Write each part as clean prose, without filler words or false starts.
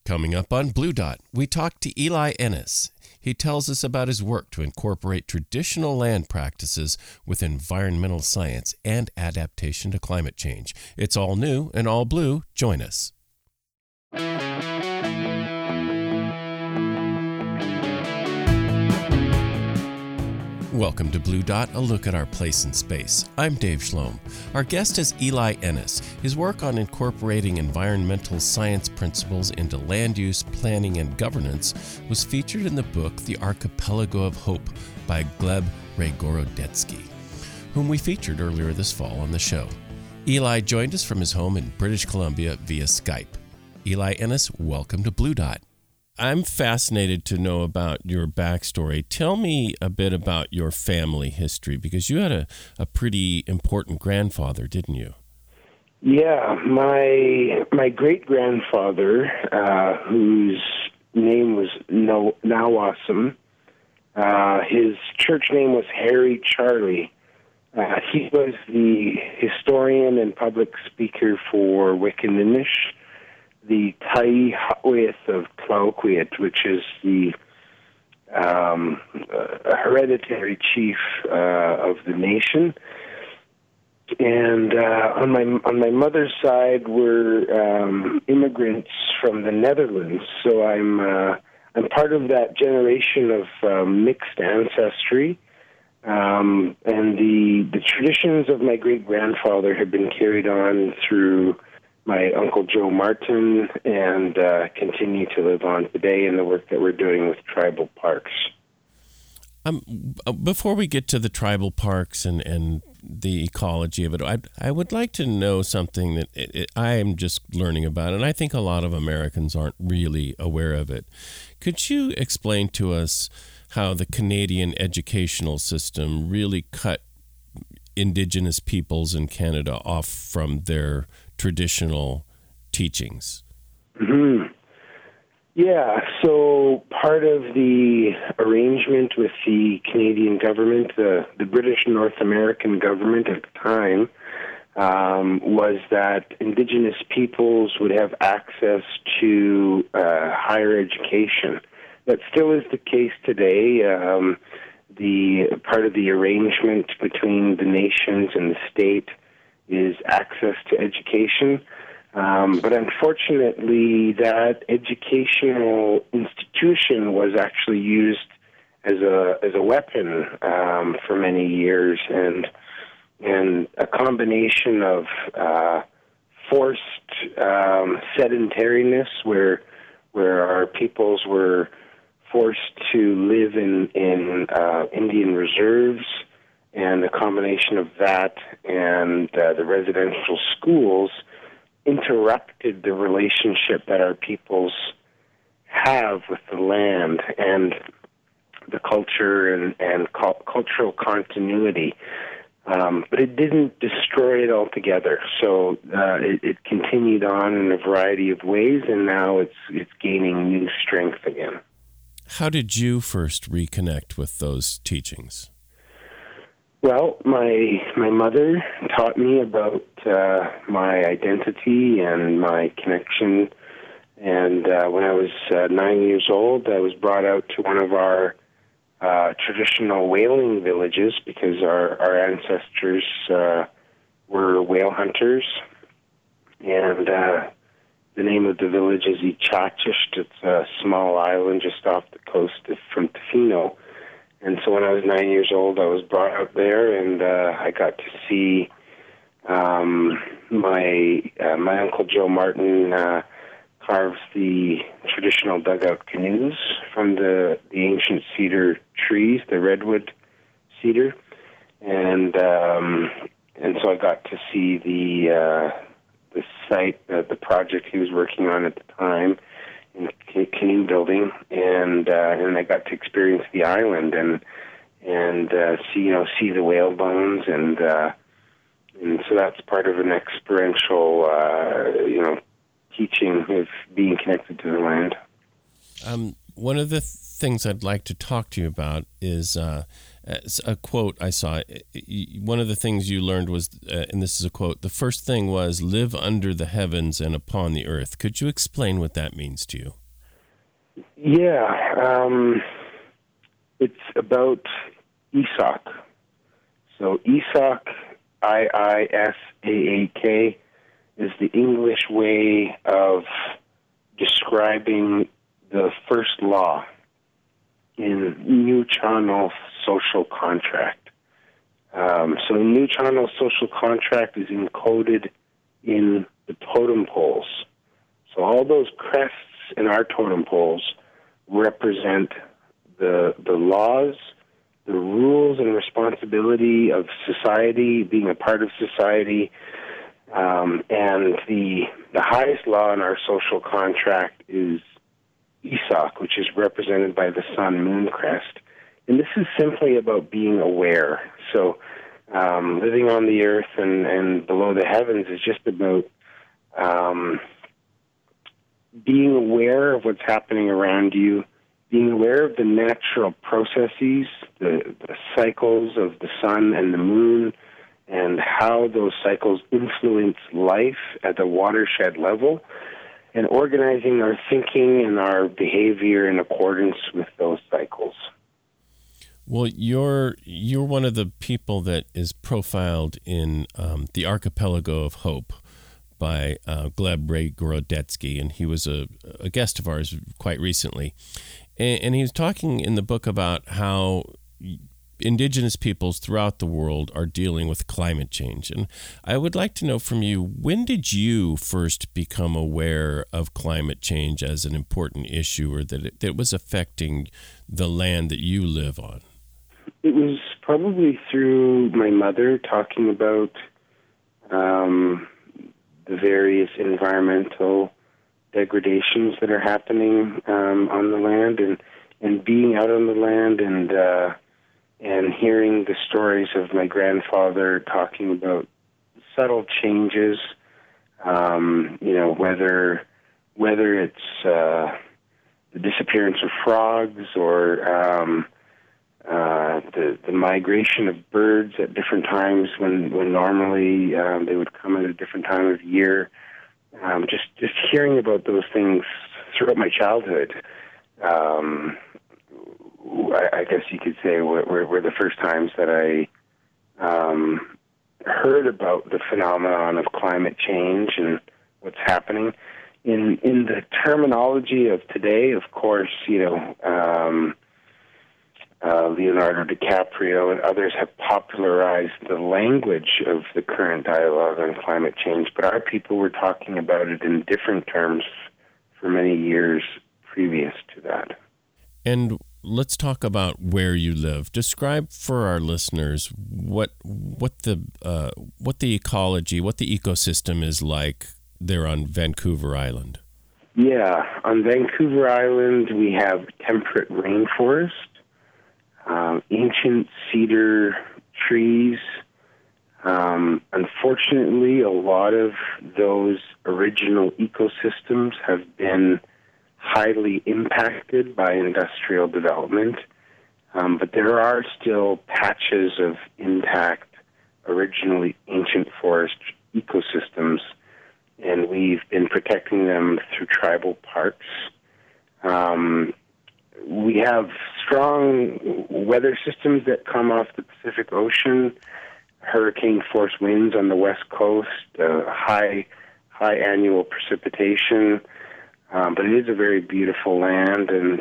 Coming up on Blue Dot, we talk to Eli Ennis. He tells us about his work to incorporate traditional land practices with environmental science and adaptation to climate change. It's all new and all blue. Join us. Welcome to Blue Dot, a look at our place in space. I'm Dave Schlom. Our guest is Eli Ennis. His work on incorporating environmental science principles into land use, planning, and governance was featured in the book The Archipelago of Hope by Gleb Ray-Gorodetsky, whom we featured earlier this fall on the show. Eli joined us from his home in British Columbia via Skype. Eli Ennis, welcome to Blue Dot. I'm fascinated to know about your backstory. Tell me a bit about your family history, because you had a pretty important grandfather, didn't you? Yeah, my great-grandfather, whose name was Nawasam, his church name was Harry Charlie. He was the historian and public speaker for Wickaninnish, the Tai Hawith of Tlaloquequot, which is the hereditary chief of the nation. And on my mother's side were immigrants from the Netherlands, so I'm part of that generation of mixed ancestry. And the traditions of my great-grandfather have been carried on through my Uncle Joe Martin, and continue to live on today in the work that we're doing with tribal parks. Before we get to the tribal parks and the ecology of it, I would like to know something that I am just learning about, and I think a lot of Americans aren't really aware of it. Could you explain to us how the Canadian educational system really cut Indigenous peoples in Canada off from their traditional teachings? Mm-hmm. Yeah, so part of the arrangement with the Canadian government, the British North American government at the time, was that Indigenous peoples would have access to higher education. That still is the case today. The part of the arrangement between the nations and the state is access to education. But unfortunately, that educational institution was actually used as a weapon for many years, and a combination of forced sedentariness, where our peoples were forced to live in Indian reserves, and a combination of that and the residential schools interrupted the relationship that our peoples have with the land and the culture and cultural continuity. But it didn't destroy it altogether. So it continued on in a variety of ways, and now it's gaining new strength again. How did you first reconnect with those teachings? Well, my mother taught me about my identity and my connection. And when I was 9 years old, I was brought out to one of our traditional whaling villages because our ancestors were whale hunters. And the name of the village is Ichachist. It's a small island just off the coast from Tofino. And so when I was 9 years old, I was brought out there, and I got to see my Uncle Joe Martin carve the traditional dugout canoes from the ancient cedar trees, the redwood cedar, and so I got to see the site, the project he was working on at the time, in canoe building, and I got to experience the island and see the whale bones, and so that's part of an experiential teaching of being connected to the land. one of the things I'd like to talk to you about is a quote I saw. One of the things you learned was, and this is a quote, the first thing was, live under the heavens and upon the earth. Could you explain what that means to you? Yeah, it's about Isak. So Isak, I-I-S-A-A-K, is the English way of describing the first law in New Channel social contract. So New Channel social contract is encoded in the totem poles. So all those crests in our totem poles represent the laws, the rules and responsibility of society, being a part of society, and the highest law in our social contract is Isak, which is represented by the sun-moon crest. And this is simply about being aware. So living on the earth and below the heavens is just about being aware of what's happening around you, being aware of the natural processes, the cycles of the sun and the moon, and how those cycles influence life at the watershed level, and organizing our thinking and our behavior in accordance with those cycles. Well, you're one of the people that is profiled in The Archipelago of Hope by Gleb Ray Gorodetsky, and he was a guest of ours quite recently. And he was talking in the book about how indigenous peoples throughout the world are dealing with climate change. And I would like to know from you, when did you first become aware of climate change as an important issue, or that it was affecting the land that you live on? It was probably through my mother talking about the various environmental degradations that are happening on the land, and being out on the land and hearing the stories of my grandfather talking about subtle changes, whether it's the disappearance of frogs or the migration of birds at different times when normally they would come at a different time of year. Just hearing about those things throughout my childhood, I guess you could say were the first times that I heard about the phenomenon of climate change and what's happening. In the terminology of today, of course, Leonardo DiCaprio and others have popularized the language of the current dialogue on climate change, but our people were talking about it in different terms for many years previous to that. And let's talk about where you live. Describe for our listeners what the ecology, what the ecosystem is like there on Vancouver Island. Yeah, on Vancouver Island we have temperate rainforest, ancient cedar trees. Unfortunately, a lot of those original ecosystems have been highly impacted by industrial development, but there are still patches of intact, originally ancient forest ecosystems, and we've been protecting them through tribal parks. We have strong weather systems that come off the Pacific Ocean, hurricane force winds on the west coast, high annual precipitation, but it is a very beautiful land, and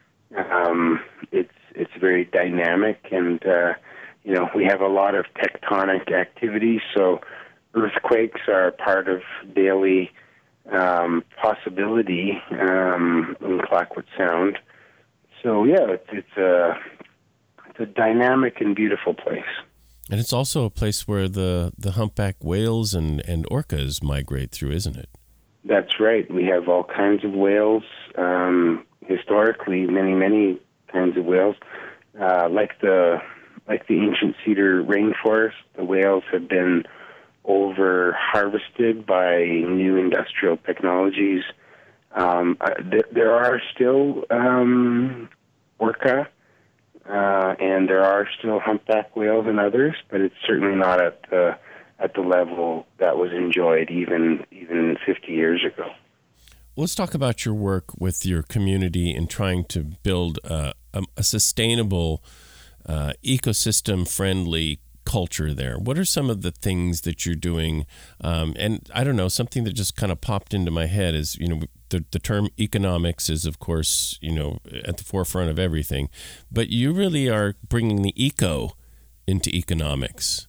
it's very dynamic, and we have a lot of tectonic activity, so earthquakes are part of daily possibility in Clayoquot Sound. So yeah, it's a dynamic and beautiful place. And it's also a place where the humpback whales and orcas migrate through, isn't it? That's right. We have all kinds of whales. Historically, many kinds of whales. Like the ancient cedar rainforest, the whales have been over harvested by new industrial technologies. There are still orca, and there are still humpback whales and others, but it's certainly not at the level that was enjoyed even 50 years ago. Let's talk about your work with your community in trying to build a sustainable, ecosystem-friendly culture there. What are some of the things that you're doing? And I don't know, something that just kind of popped into my head is, the term economics is, of course, at the forefront of everything, but you really are bringing the eco into economics.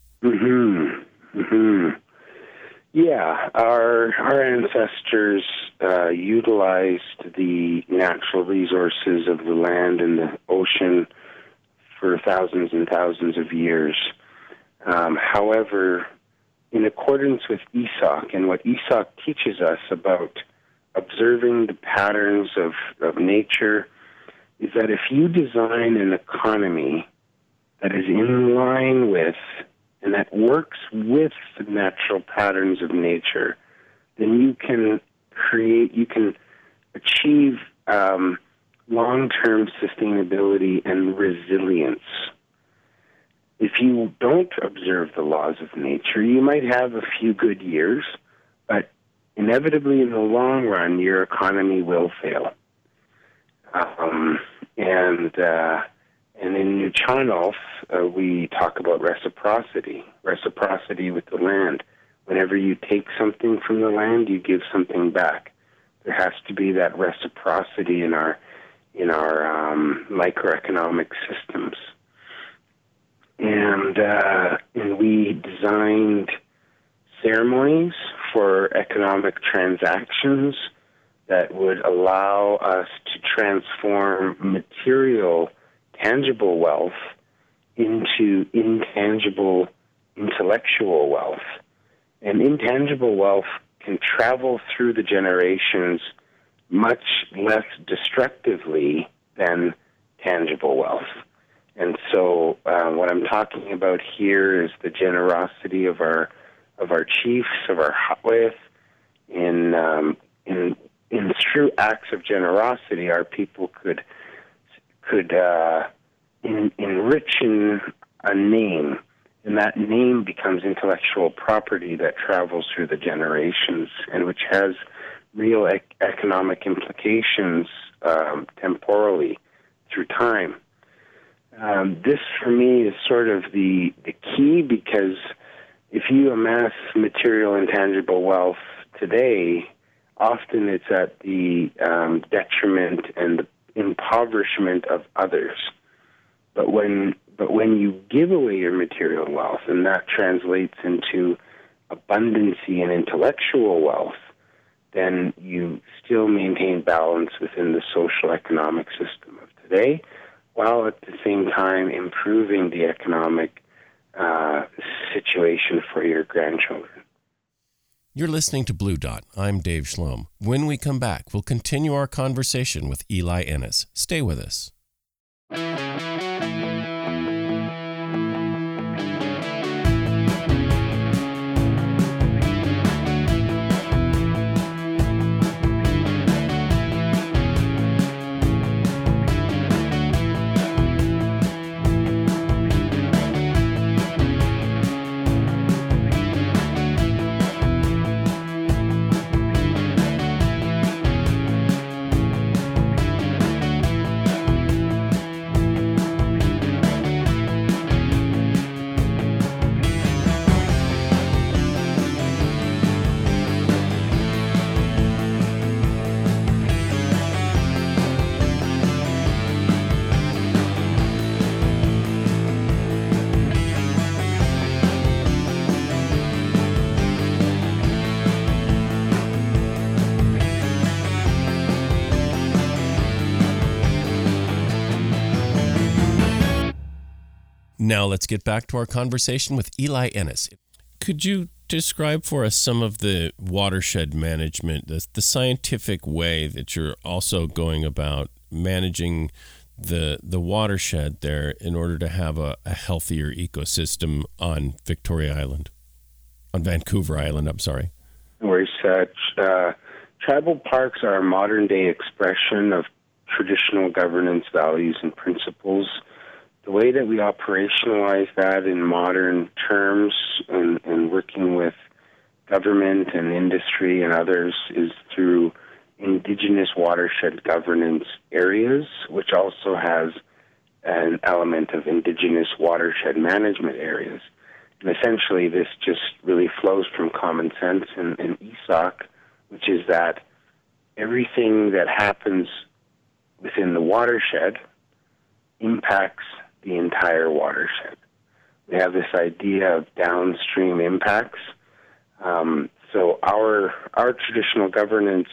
Yeah, our ancestors utilized the natural resources of the land and the ocean for thousands and thousands of years. However, in accordance with ESOC and what ESOC teaches us about observing the patterns of nature, is that if you design an economy that is in line with and that works with the natural patterns of nature, then you can achieve long-term sustainability and resilience. If you don't observe the laws of nature, you might have a few good years, but inevitably in the long run, your economy will fail. And in New Chanolf, we talk about reciprocity with the land. Whenever you take something from the land, you give something back. There has to be that reciprocity in our microeconomic systems. And we designed ceremonies for economic transactions that would allow us to transform material, tangible wealth into intangible intellectual wealth. And intangible wealth can travel through the generations much less destructively than tangible wealth. And so what I'm talking about here is the generosity of our chiefs, of our Hawith. In true acts of generosity, our people could enrich a name, and that name becomes intellectual property that travels through the generations and which has real economic implications temporally through time. This, for me, is sort of the key, because if you amass material and tangible wealth today, often it's at the detriment and the impoverishment of others. But when you give away your material wealth, and that translates into abundancy and intellectual wealth, then you still maintain balance within the social economic system of today, while at the same time improving the economic situation for your grandchildren. You're listening to Blue Dot. I'm Dave Schlom. When we come back, we'll continue our conversation with Eli Ennis. Stay with us. Now let's get back to our conversation with Eli Ennis. Could you describe for us some of the watershed management, the scientific way that you're also going about managing the watershed there in order to have a healthier ecosystem on Victoria Island, on Vancouver Island, I'm sorry? We're tribal parks are a modern-day expression of traditional governance values and principles. The way that we operationalize that in modern terms and working with government and industry and others is through Indigenous watershed governance areas, which also has an element of Indigenous watershed management areas. And essentially, this just really flows from common sense and ESOC, which is that everything that happens within the watershed impacts the entire watershed. We have this idea of downstream impacts. So our traditional governance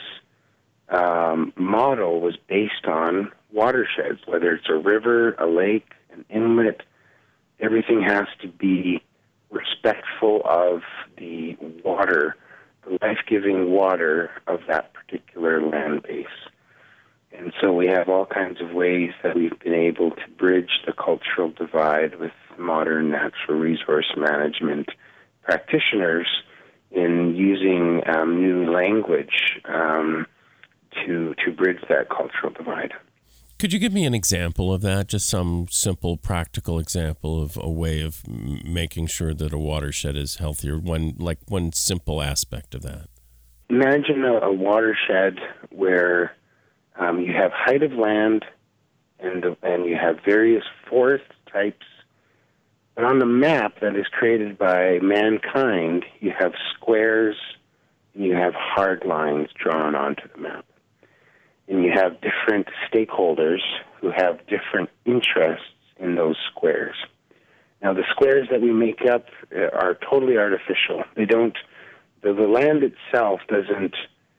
model was based on watersheds, whether it's a river, a lake, an inlet. Everything has to be respectful of the water, the life-giving water of that particular land base. And so we have all kinds of ways that we've been able to bridge the cultural divide with modern natural resource management practitioners in using new language to bridge that cultural divide. Could you give me an example of that, just some simple, practical example of a way of making sure that a watershed is healthier, one simple aspect of that? Imagine a watershed where you have height of land and you have various forest types. But on the map that is created by mankind, you have squares and you have hard lines drawn onto the map. And you have different stakeholders who have different interests in those squares. Now, the squares that we make up are totally artificial. The land itself doesn't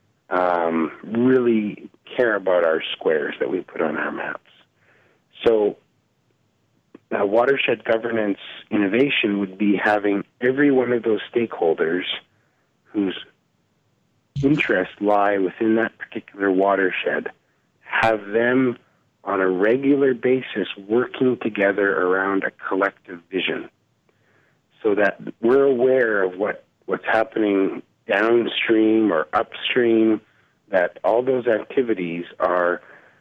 really care about our squares that we put on our maps. So watershed governance innovation would be having every one of those stakeholders whose interests lie within that particular watershed, have them on a regular basis working together around a collective vision so that we're aware of what's happening downstream or upstream, that all those activities are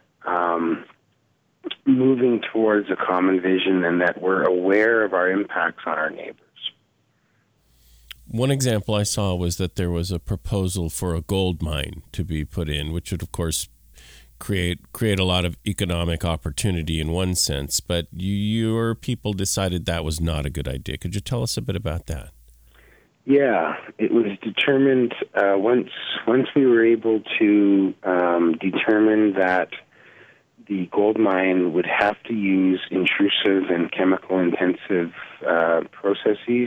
moving towards a common vision and that we're aware of our impacts on our neighbors. One example I saw was that there was a proposal for a gold mine to be put in, which would, of course, create a lot of economic opportunity in one sense, but your people decided that was not a good idea. Could you tell us a bit about that? Yeah, it was determined once we were able to determine that the gold mine would have to use intrusive and chemical-intensive processes.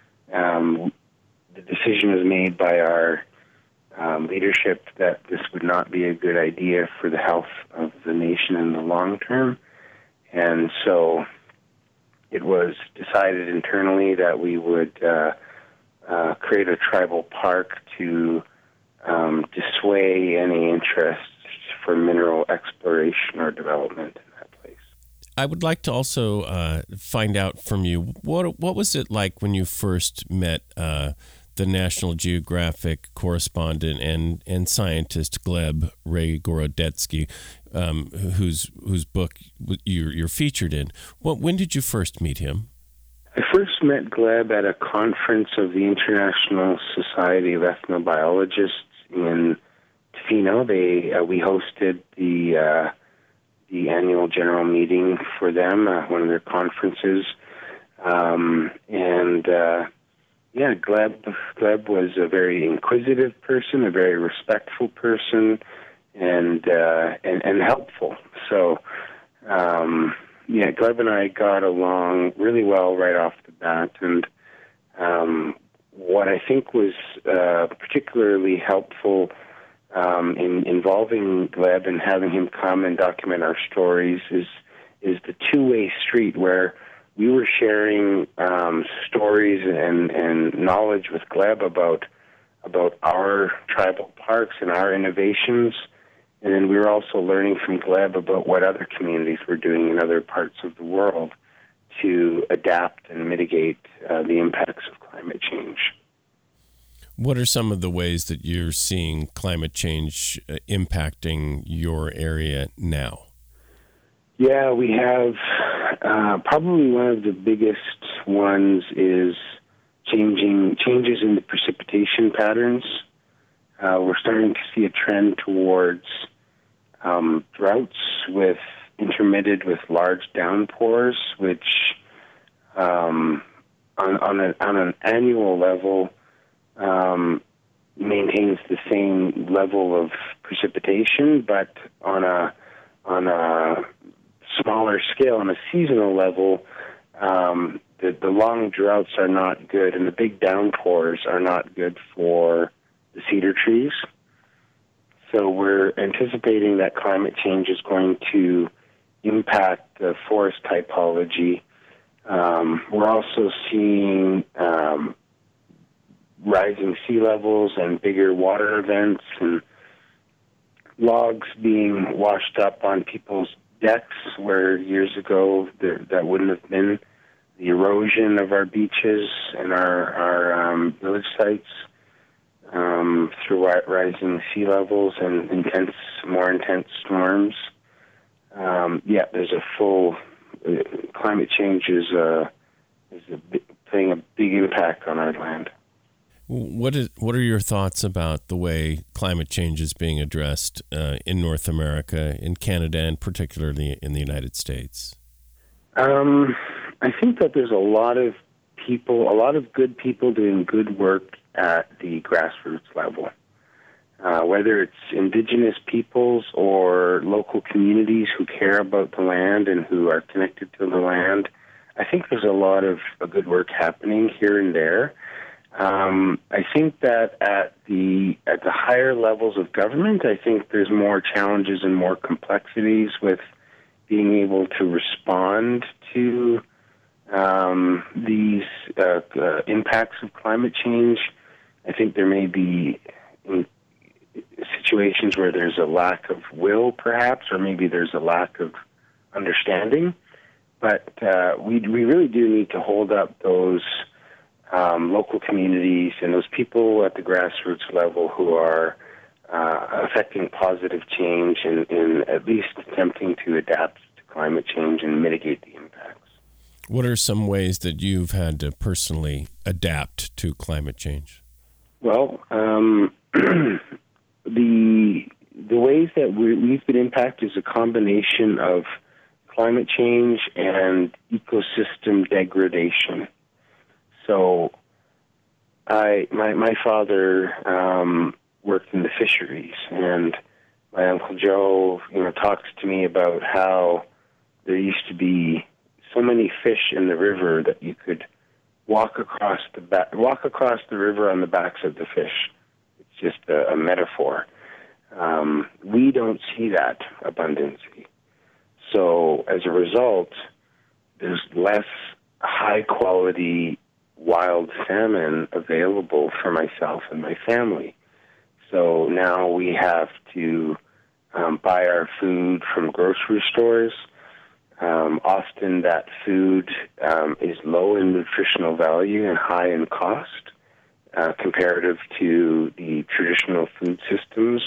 The decision was made by our leadership that this would not be a good idea for the health of the nation in the long term. And so it was decided internally that we would create a tribal park to dissuade any interest for mineral exploration or development in that place. I would like to also find out from you, what was it like when you first met the National Geographic correspondent and scientist Gleb Ray-Gorodetsky, whose book you're featured in? When did you first meet him? I first met Gleb at a conference of the International Society of Ethnobiologists in Tofino. We hosted the annual general meeting for them, one of their conferences, Gleb was a very inquisitive person, a very respectful person, and helpful. So, Gleb and I got along really well right off the bat, and what I think was particularly helpful in involving Gleb and having him come and document our stories is the two-way street where we were sharing stories and knowledge with Gleb about our tribal parks and our innovations, and then we were also learning from Gleb about what other communities were doing in other parts of the world to adapt and mitigate the impacts of climate change. What are some of the ways that you're seeing climate change impacting your area now? Yeah, we have probably one of the biggest ones is changes in the precipitation patterns. We're starting to see a trend towards droughts intermittent with large downpours, which on an annual level maintains the same level of precipitation, but on a smaller scale, on a seasonal level, the long droughts are not good, and the big downpours are not good for the cedar trees. So we're anticipating that climate change is going to impact the forest typology. We're also seeing rising sea levels and bigger water events and logs being washed up on people's decks where years ago that wouldn't have been. The erosion of our beaches and our village sites through rising sea levels and more intense storms. There's a full climate change is playing a big impact on our land. What are your thoughts about the way climate change is being addressed in North America, in Canada, and particularly in the United States? I think that there's a lot of good people doing good work at the grassroots level. Whether it's indigenous peoples or local communities who care about the land and who are connected to the land, I think there's a lot of good work happening here and there. I think that at the higher levels of government, I think there's more challenges and more complexities with being able to respond to these impacts of climate change. I think there may be situations where there's a lack of will, perhaps, or maybe there's a lack of understanding. But we really do need to hold up those local communities and those people at the grassroots level who are affecting positive change and at least attempting to adapt to climate change and mitigate the impacts. What are some ways that you've had to personally adapt to climate change? Well, the ways that we've been impacted is a combination of climate change and ecosystem degradation. So, my father worked in the fisheries, and my Uncle Joe, talks to me about how there used to be so many fish in the river that you could walk across the river on the backs of the fish. It's just a metaphor. We don't see that abundance. So as a result, there's less high-quality wild salmon available for myself and my family. So now we have to buy our food from grocery stores. Often that food is low in nutritional value and high in cost comparative to the traditional food systems.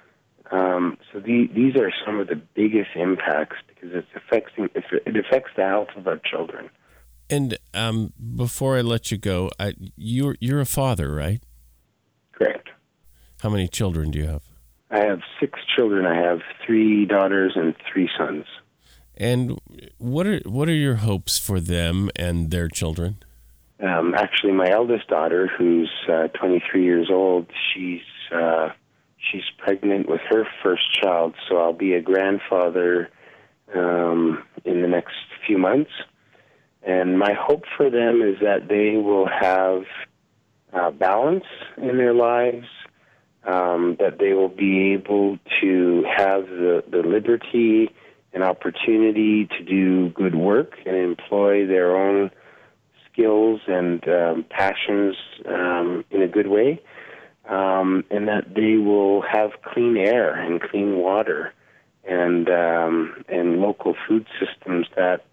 So these are some of the biggest impacts because it affects the health of our children. And before I let you go, you're a father, right? Correct. How many children do you have? I have 6 children. I have 3 daughters and 3 sons. And what are your hopes for them and their children? Actually, my eldest daughter, who's 23 years old, she's pregnant with her first child, so I'll be a grandfather in the next few months. And my hope for them is that they will have balance in their lives, that they will be able to have the liberty and opportunity to do good work and employ their own skills and passions in a good way, and that they will have clean air and clean water and local food systems that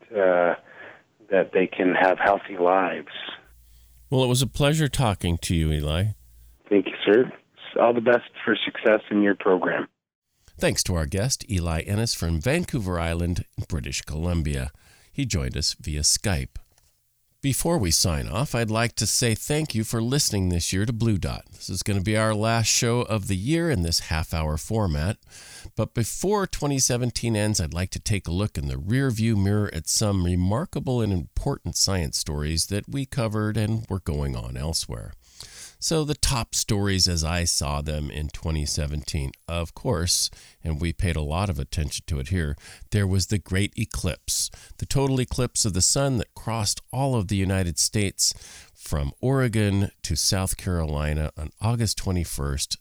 they can have healthy lives. Well, it was a pleasure talking to you, Eli. Thank you, sir. All the best for success in your program. Thanks to our guest, Eli Ennis from Vancouver Island, British Columbia. He joined us via Skype. Before we sign off, I'd like to say thank you for listening this year to Blue Dot. This is going to be our last show of the year in this half-hour format. But before 2017 ends, I'd like to take a look in the rearview mirror at some remarkable and important science stories that we covered and were going on elsewhere. So the top stories as I saw them in 2017, of course, and we paid a lot of attention to it here, there was the Great Eclipse, the total eclipse of the sun that crossed all of the United States from Oregon to South Carolina on August 21st,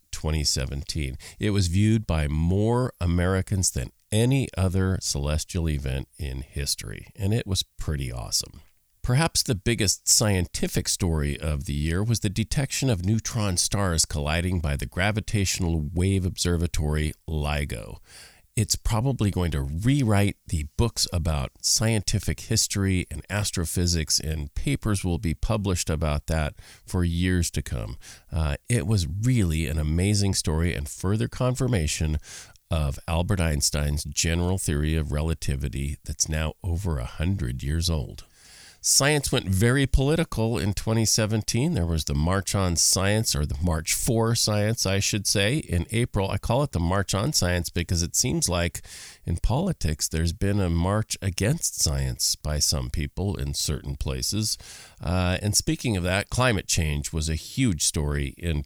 2017. It was viewed by more Americans than any other celestial event in history, and it was pretty awesome. Perhaps the biggest scientific story of the year was the detection of neutron stars colliding by the Gravitational Wave Observatory, LIGO. It's probably going to rewrite the books about scientific history and astrophysics, and papers will be published about that for years to come. It was really an amazing story and further confirmation of Albert Einstein's general theory of relativity that's now over 100 years old. Science went very political in 2017. There was the March on Science, or the March for Science, I should say, in April. I call it the March on Science because it seems like in politics there's been a march against science by some people in certain places. And speaking of that, climate change was a huge story in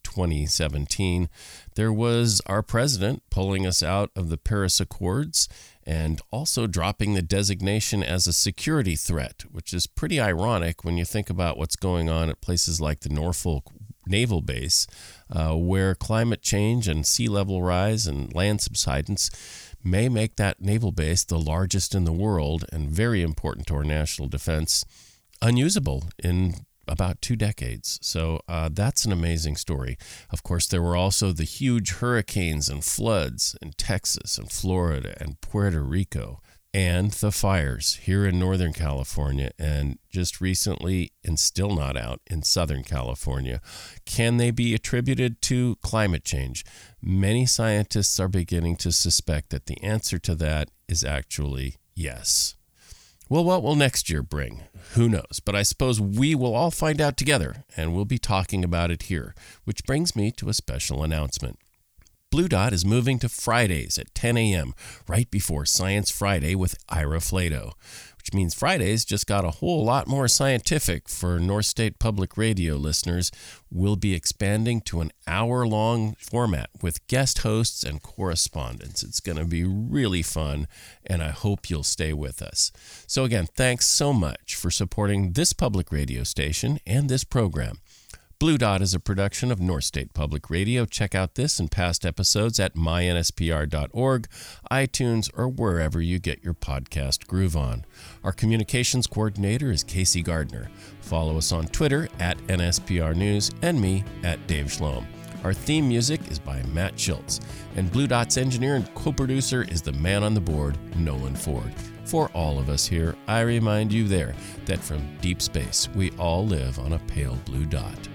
2017. There was our president pulling us out of the Paris Accords and also dropping the designation as a security threat, which is pretty ironic when you think about what's going on at places like the Norfolk Naval Base, where climate change and sea level rise and land subsidence may make that naval base the largest in the world and very important to our national defense, unusable in about 2 decades. So that's an amazing story. Of course, there were also the huge hurricanes and floods in Texas and Florida and Puerto Rico, and the fires here in Northern California and just recently, and still not out, in Southern California. Can they be attributed to climate change? Many scientists are beginning to suspect that the answer to that is actually yes. Well, what will next year bring? Who knows? But I suppose we will all find out together, and we'll be talking about it here, which brings me to a special announcement. Blue Dot is moving to Fridays at 10 a.m., right before Science Friday with Ira Flato, which means Fridays just got a whole lot more scientific for North State Public Radio listeners. We'll be expanding to an hour-long format with guest hosts and correspondents. It's going to be really fun, and I hope you'll stay with us. So again, thanks so much for supporting this public radio station and this program. Blue Dot is a production of North State Public Radio. Check out this and past episodes at mynspr.org, iTunes, or wherever you get your podcast groove on. Our communications coordinator is Casey Gardner. Follow us on Twitter at NSPR News and me at Dave Schloem. Our theme music is by Matt Schultz, and Blue Dot's engineer and co-producer is the man on the board, Nolan Ford. For all of us here, I remind you there that from deep space, we all live on a pale blue dot.